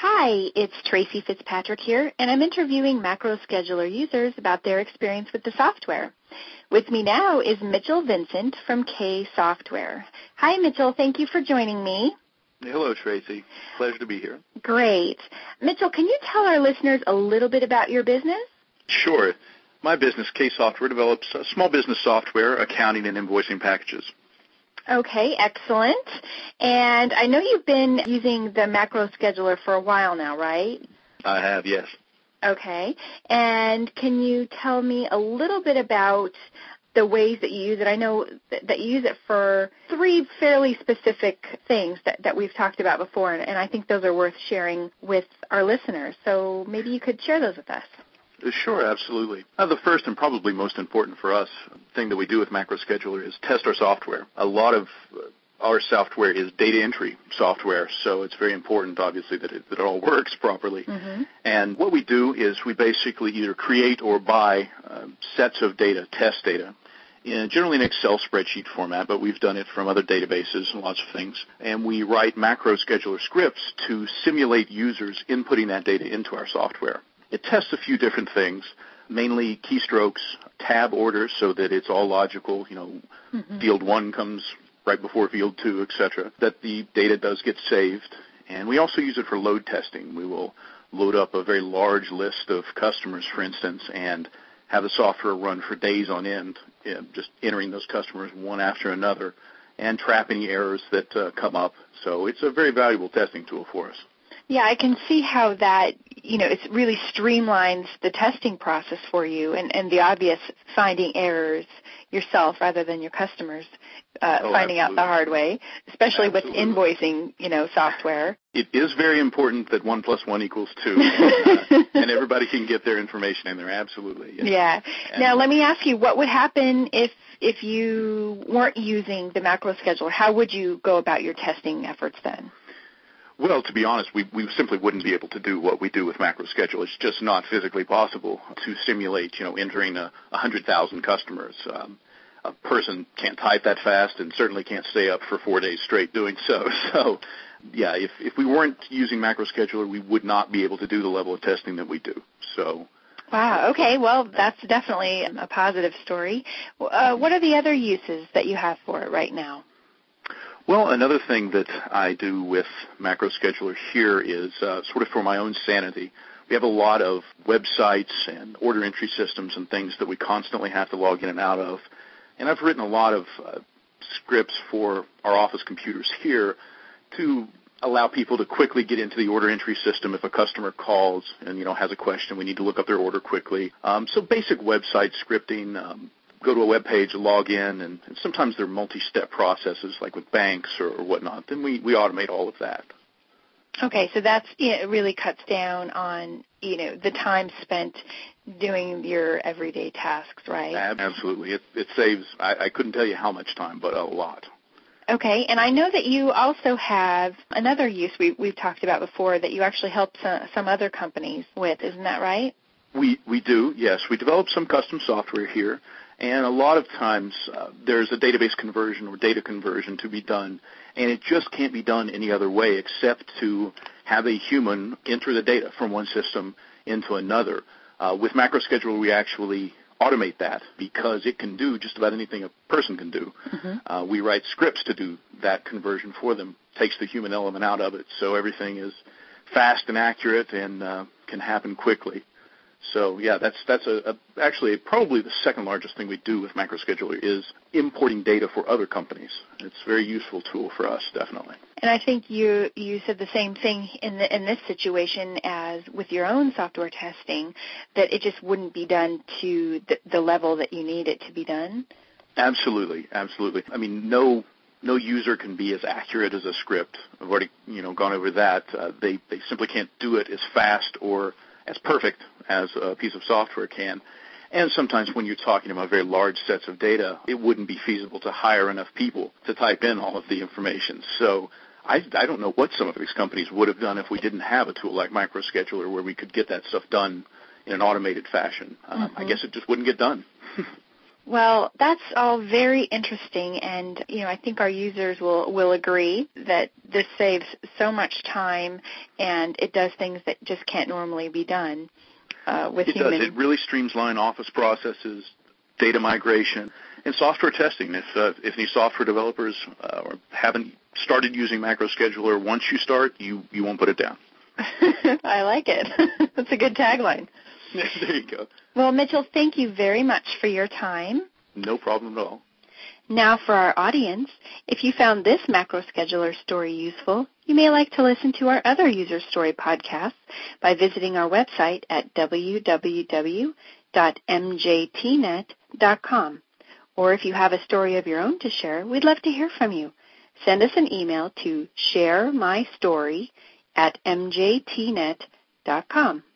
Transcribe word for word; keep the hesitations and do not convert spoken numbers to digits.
Hi, it's Tracy Fitzpatrick here, and I'm interviewing MacroScheduler users about their experience with the software. With me now is Mitchell Vincent from K Software. Hi, Mitchell. Thank you for joining me. Hello, Tracy. Pleasure to be here. Great. Mitchell, can you tell our listeners a little bit about your business? Sure. My business, K Software, develops uh, small business software, accounting, and invoicing packages. Okay, excellent. And I know you've been using the MacroScheduler for a while now, right? I have, yes. Okay. And can you tell me a little bit about the ways that you use it? I know that you use it for three fairly specific things that, that we've talked about before, and I think those are worth sharing with our listeners. So maybe you could share those with us. Sure, absolutely. Uh, the first and probably most important for us thing that we do with MacroScheduler is test our software. A lot of our software is data entry software, so it's very important, obviously, that it, that it all works properly. Mm-hmm. And what we do is we basically either create or buy uh, sets of data, test data, in generally an Excel spreadsheet format, but we've done it from other databases and lots of things. And we write MacroScheduler scripts to simulate users inputting that data into our software. It tests a few different things, mainly keystrokes, tab orders, so that it's all logical. You know, mm-hmm. field one comes right before field two, et cetera, that the data does get saved. And we also use it for load testing. We will load up a very large list of customers, for instance, and have the software run for days on end, you know, just entering those customers one after another and trap any errors that uh, come up. So it's a very valuable testing tool for us. Yeah, I can see how that, you know, it really streamlines the testing process for you and, and the obvious finding errors yourself rather than your customers uh, oh, finding absolutely. out the hard way, especially absolutely. with invoicing, you know, software. It is very important that one plus one equals two, uh, and everybody can get their information in there, absolutely. Yes. Yeah. And now, let me ask you, what would happen if, if you weren't using the MacroScheduler? How would you go about your testing efforts then? Well, to be honest, we, we simply wouldn't be able to do what we do with MacroScheduler. It's just not physically possible to simulate, you know, entering a, one hundred thousand customers. Um, a person can't type that fast and certainly can't stay up for four days straight doing so. So, yeah, if, if we weren't using MacroScheduler, we would not be able to do the level of testing that we do. So. Wow, okay, well, that's definitely a positive story. Uh, what are the other uses that you have for it right now? Well, another thing that I do with MacroScheduler here is uh, sort of for my own sanity. We have a lot of websites and order entry systems and things that we constantly have to log in and out of. And I've written a lot of uh, scripts for our office computers here to allow people to quickly get into the order entry system if a customer calls and, you know, has a question. We need to look up their order quickly. Um, so basic website scripting, um, go to a web page, log in, and, and sometimes they're multi-step processes like with banks or, or whatnot. Then we, we automate all of that. Okay, so that's it really cuts down on, you know, the time spent doing your everyday tasks, right? Absolutely. It, it saves, I, I couldn't tell you how much time, but a lot. Okay, and I know that you also have another use we, we've talked about before that you actually help some, some other companies with. Isn't that right? We, we do, yes. We develop some custom software here. And a lot of times uh, there's a database conversion or data conversion to be done, and it just can't be done any other way except to have a human enter the data from one system into another. Uh, with MacroScheduler, we actually automate that because it can do just about anything a person can do. Mm-hmm. Uh, we write scripts to do that conversion for them, takes the human element out of it, so everything is fast and accurate and uh, can happen quickly. So, yeah, that's that's a, a, actually probably the second largest thing we do with MacroScheduler is importing data for other companies. It's a very useful tool for us, definitely. And I think you you said the same thing in the, in this situation as with your own software testing, that it just wouldn't be done to the, the level that you need it to be done. Absolutely, absolutely. I mean, no no user can be as accurate as a script. I've already you know gone over that. Uh, they they simply can't do it as fast or as perfect as a piece of software can. And sometimes when you're talking about very large sets of data, it wouldn't be feasible to hire enough people to type in all of the information. So I, I don't know what some of these companies would have done if we didn't have a tool like MacroScheduler where we could get that stuff done in an automated fashion. Um, mm-hmm. I guess it just wouldn't get done. Well, that's all very interesting, and you know, I think our users will, will agree that this saves so much time, and it does things that just can't normally be done uh, with it human. It does. It really streamlines office processes, data migration, and software testing. If uh, if any software developers uh, haven't started using MacroScheduler, once you start, you, you won't put it down. I like it. That's a good tagline. There you go. Well, Mitchell, thank you very much for your time. No problem at all. Now for our audience, if you found this MacroScheduler story useful, you may like to listen to our other user story podcasts by visiting our website at w w w dot m j t net dot com. Or if you have a story of your own to share, we'd love to hear from you. Send us an email to share my story at m j t net dot com.